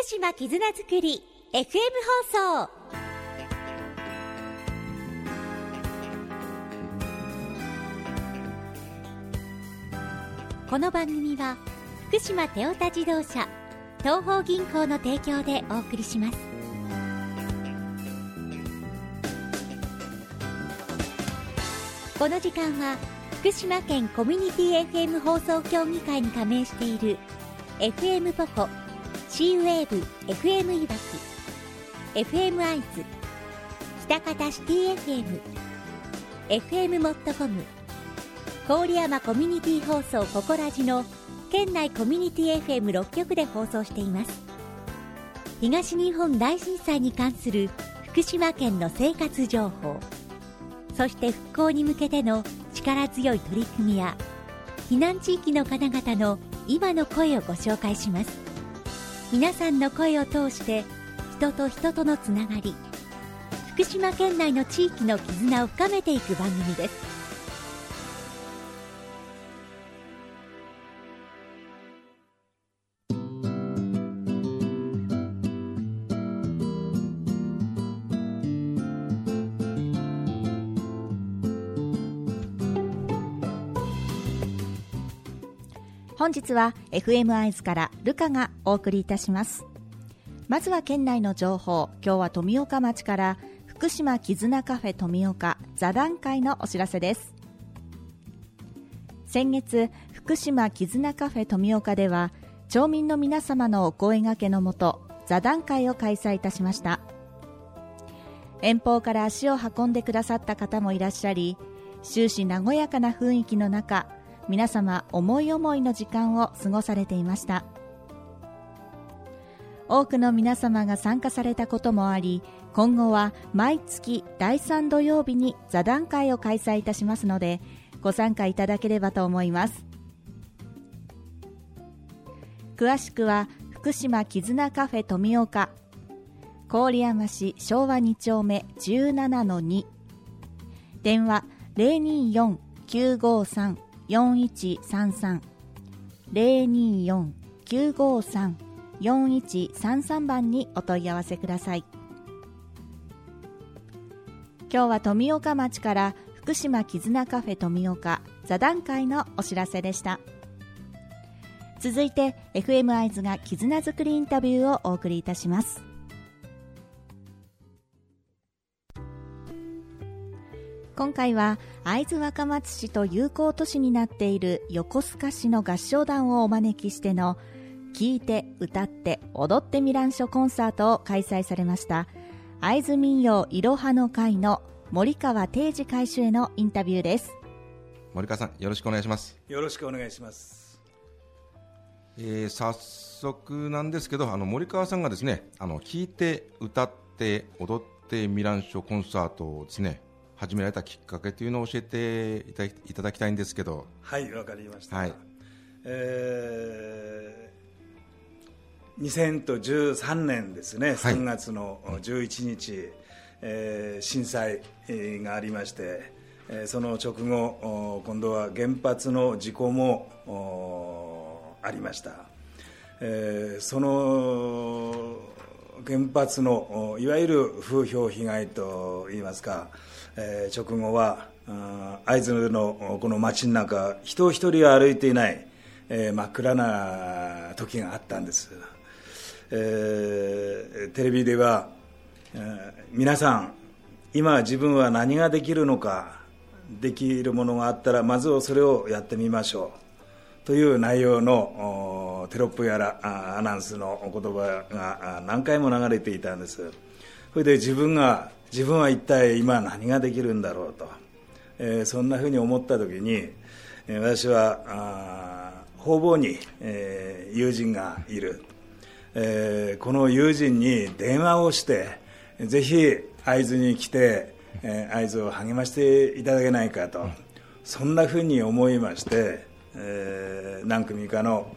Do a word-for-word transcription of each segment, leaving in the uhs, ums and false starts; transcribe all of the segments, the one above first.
島絆づくり エフエム 放送。この番組は福島テオタ自動車東邦銀行の提供でお送りします。この時間は福島県コミュニティ エフエム 放送協議会に加盟している エフエム ポコ、C ウェーブ エフエム いわき、エフエム アイズ、北方シティ エフエム、エフエム モットコム、郡山コミュニティ放送ココラジの県内コミュニティ エフエムろっ 局で放送しています。東日本大震災に関する福島県の生活情報、そして復興に向けての力強い取り組みや避難地域の方々の今の声をご紹介します。皆さんの声を通して人と人とのつながり、福島県内の地域の絆を深めていく番組です。 本日は エフエム アイズからルカがお送りいたします。まずは県内の情報。今日は富岡町から福島絆カフェ富岡座談会のお知らせです。先月、福島絆カフェ富岡では町民の皆様のお声掛けのもと座談会を開催いたしました。遠方から足を運んでくださった方もいらっしゃり、終始和やかな雰囲気の中、皆様思い思いの時間を過ごされていました。多くの皆様が参加されたこともあり、今後は毎月だいさん土曜日に座談会を開催いたしますので、ご参加いただければと思います。詳しくは福島絆カフェ富岡、郡山市昭和に丁目 じゅうななのに、電話 ゼロにーよん きゅうごさん よんいちさんさん ゼロにーよん きゅうごさん よんいちさんさん 番にお問い合わせください。今日は富岡町から福島絆カフェ富岡座談会のお知らせでした。続いて エフエム アイズが絆づくりインタビューをお送りいたします。今回は会津若松市と友好都市になっている横須賀市の合唱団をお招きしての聴いて歌って踊ってみらんしょコンサートを開催されました。会津民謡いろはの会の森川定治会主へのインタビューです。 森川さん、よろしくお願いします。 よろしくお願いします。 えー、早速なんですけど、あの森川さんがですね、あの聴いて歌って踊ってみらんしょコンサートをですね始められたきっかけというのを教えていただき、いただきたいんですけど。 はい、わかりました。 はい、 えー、にせんじゅうさんねんですね、はい、さんがつのじゅういちにち、えー、震災がありまして、えー、その直後今度は原発の事故もありました。えー、その原発のいわゆる風評被害といいますか、えー、直後は会津のこの街の中、人一人は歩いていない、えー、真っ暗な時があったんです。えー、テレビでは、えー、皆さん今自分は何ができるのか、できるものがあったらまずはそれをやってみましょうという内容のテロップやらアナウンスの言葉が何回も流れていたんです。それで自分が自分は一体今何ができるんだろうと、えー、そんなふうに思った時に、えー、私は方々に、えー、友人がいる、えー、この友人に電話をしてぜひ会津に来て、えー、会津を励ましていただけないかと、うん、そんなふうに思いまして、えー、何組かの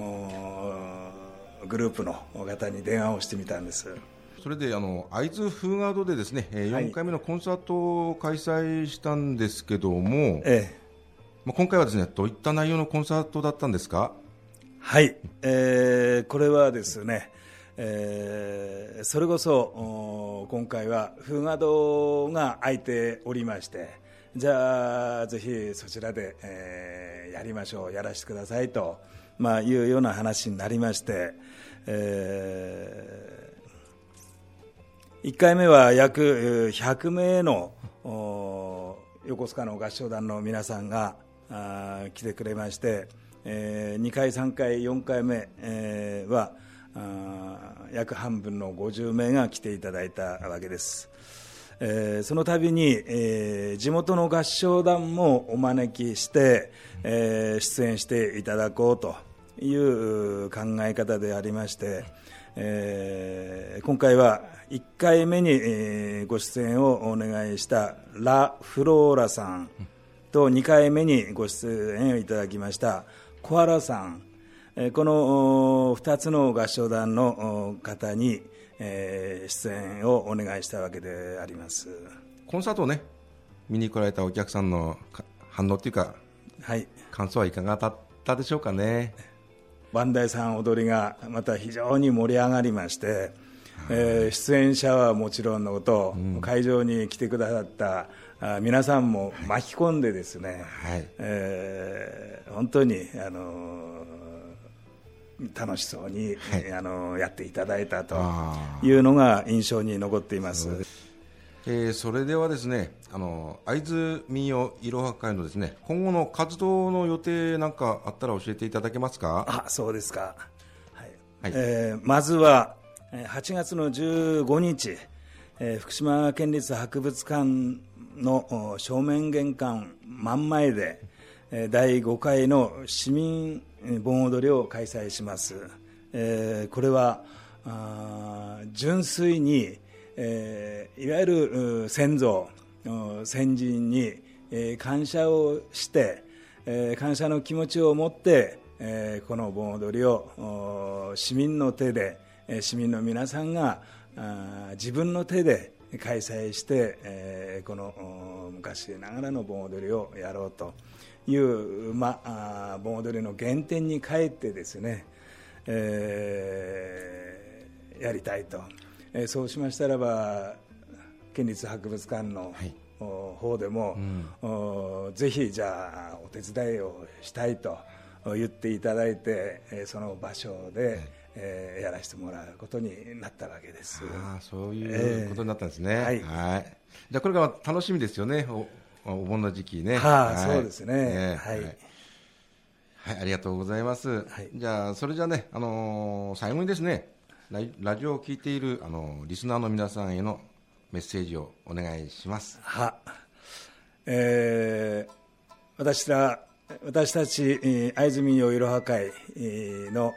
グループの方に電話をしてみたんです。 それであの会津風雅堂でですね、よんかいめのコンサートを開催したんですけども、ええ、まあ、今回はですね、どういった内容のコンサートだったんですか？ はい、えー、これはですね、 えー、それこそ今回は風雅堂が空いておりまして、じゃあぜひそちらで、えー、やりましょう、やらせてくださいと、まあ、いうような話になりまして、えー、いっかいめは約ひゃくめいの横須賀の合唱団の皆さんがあ来てくれまして、えー、にかいさんかいよんかいめ、えー、はあ約半分のごじゅうめいが来ていただいたわけです。えー、その度に、えー、地元の合唱団もお招きして、えー、出演していただこうという考え方でありまして、えー、今回はいっかいめに、えー、ご出演をお願いしたラ・フローラさんと、にかいめにご出演をいただきましたコアラさん、えー、このふたつの合唱団の方に、えー、出演をお願いしたわけであります。 コンサートをね見に来られたお客さんの反応というか、 はい、 感想はいかがだったでしょうかね。 磐梯山踊りがまた非常に盛り上がりまして、えー、出演者はもちろんのこと、うん、会場に来てくださったあ皆さんも巻き込んでですね、はいえー、本当に、あのー、楽しそうに、はい、あのー、やっていただいたというのが印象に残っています。 えー、それではですね、あの会津民謡いろは会のですね今後の活動の予定なんかあったら教えていただけますか。 あ、そうですか、はいはいえー、まずははちがつのじゅうごにち、えー、福島県立博物館の正面玄関真ん前で、えー、だいごかいの市民盆踊りを開催します。えー、これはあ純粋にえー、いわゆる先祖先人に、えー、感謝をして、えー、感謝の気持ちを持って、えー、この盆踊りを市民の手で市民の皆さんがあ自分の手で開催して、えー、この昔ながらの盆踊りをやろうという、まあ、盆踊りの原点に帰ってですね、えー、やりたいと。えー、そうしましたらば県立博物館の、はい、方でも、うん、ぜひじゃあお手伝いをしたいと言っていただいて、えー、その場所で、はいえー、やらせてもらうことになったわけです。 あ、そういうことになったんですね、えー、はい、はい、じゃあこれから楽しみですよね、 お, お盆の時期ね、 はあはい、そうですね、えー、はい、 はいはい、ありがとうございます、はい、じゃあそれじゃあね、あのー、最後にですねラジオを聞いているあのリスナーの皆さんへのメッセージをお願いします。 は、えー、私ら私たち会津民謡いろは会の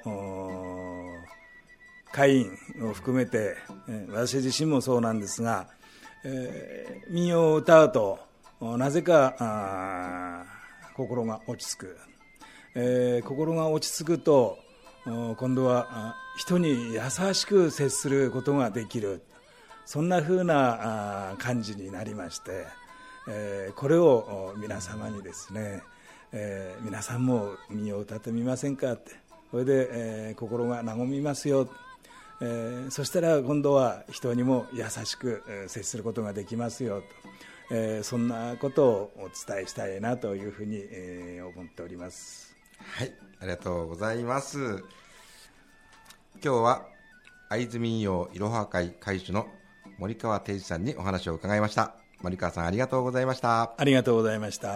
会員を含めて私自身もそうなんですが、えー、民謡を歌うとなぜか心が落ち着く、えー、心が落ち着くと今度は人に優しく接することができる、そんな風な感じになりまして、えー、これを皆様にですね、えー、皆さんも民謡を歌ってみませんかって、それで、えー、心が和みますよ、えー、そしたら今度は人にも優しく接することができますよと、えー、そんなことをお伝えしたいなというふうに、えー、思っております。 はい、ありがとうございます。今日は会津民謡いろは会会主の森川定治さんにお話を伺いました。森川さん、ありがとうございました。 ありがとうございました。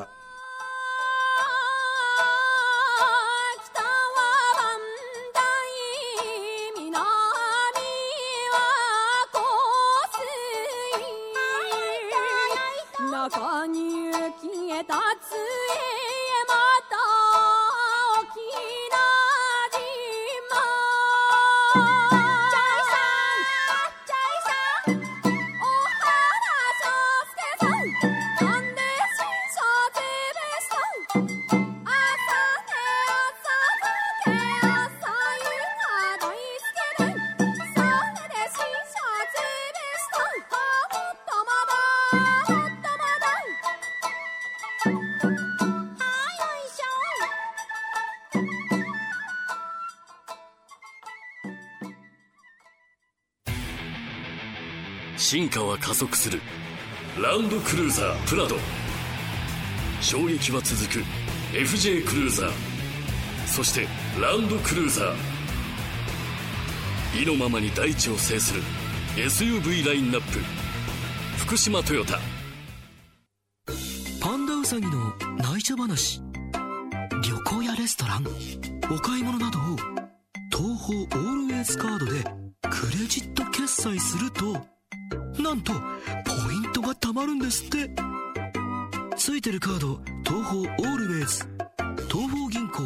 中に消えたつえ進化は加速する。ランドクルーザープラド。衝撃は続く エフジェー クルーザー、そしてランドクルーザー。意のままに大地を制する エスユーブイ ラインナップ。福島トヨタ。 パンダウサギの内緒話。旅行やレストラン、お買い物などを東宝オールウェイズカードでクレジット決済すると、なんとポイントが貯まるんですって。ついてるカード東宝オールウェイズ、東宝銀行。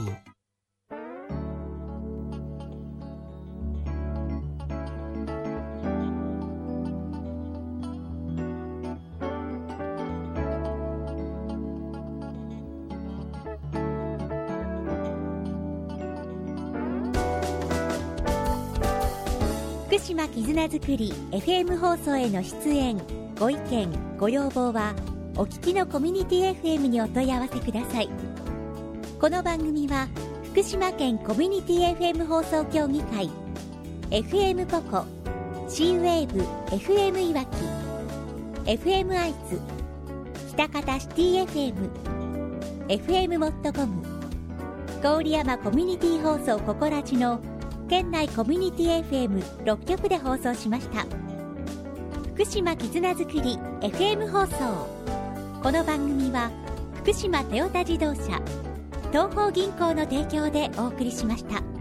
福島絆づくり エフエム 放送への出演、ご意見ご要望はお聞きのコミュニティ エフエム にお問い合わせください。この番組は福島県コミュニティ エフエム 放送協議会、 エフエム ポコ、 C ウェーブ エフエム いわき、 エフエム 愛知、喜多方シティ エフエム、 エフエム モットコム、郡山コミュニティ放送ココラジの県内コミュニティ エフエムろっきょくで放送しました。福島絆づくり エフエム 放送。この番組は福島トヨタ自動車、東邦銀行の提供でお送りしました。